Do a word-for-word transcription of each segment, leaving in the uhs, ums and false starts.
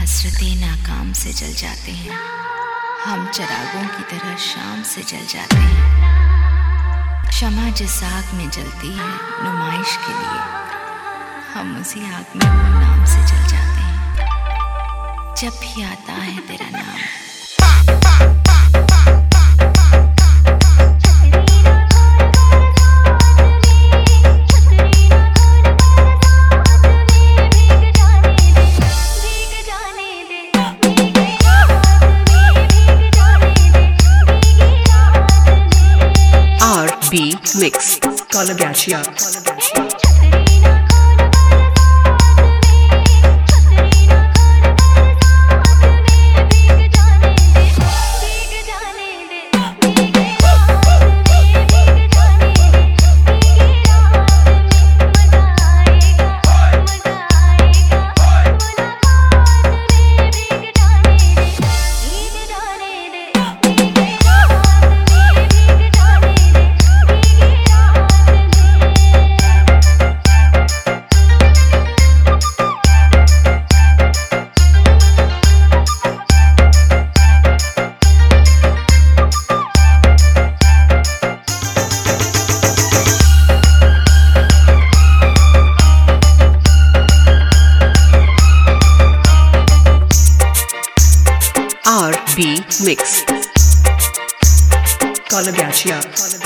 हसरतें नाकाम से जल जाते हैं, हम चिरागों की तरह शाम से जल जाते हैं। शमा जिस आग में जलती है नुमाइश के लिए, हम उसी आग में गुमनाम से जल जाते हैं। जब भी आता है तेरा नाम, B Mix Kalagashia. B Mix Kalagashia.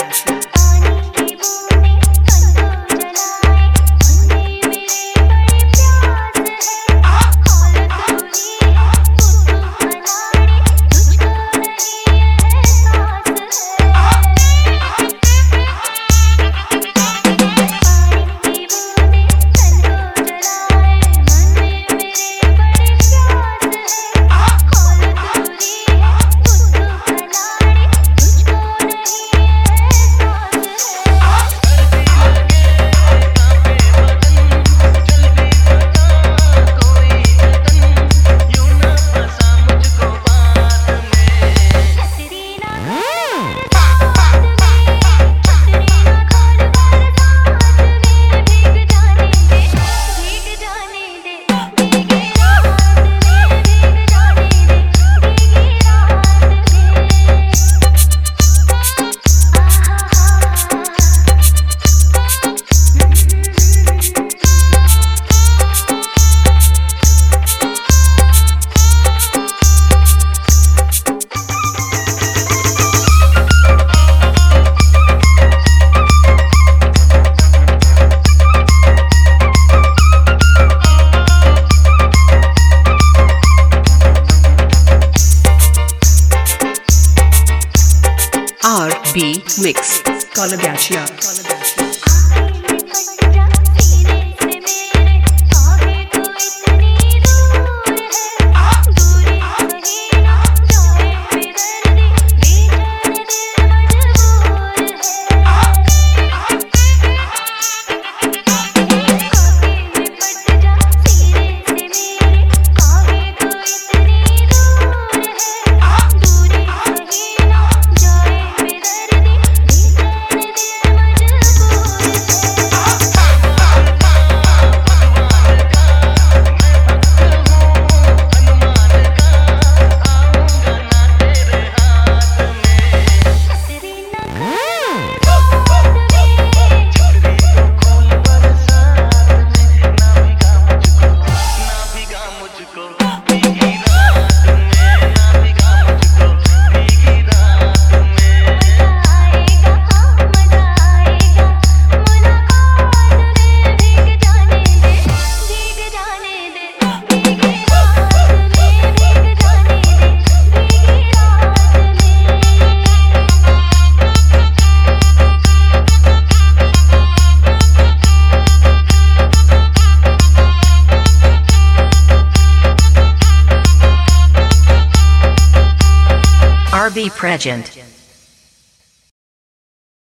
B Mix Kalagashia. R B Present.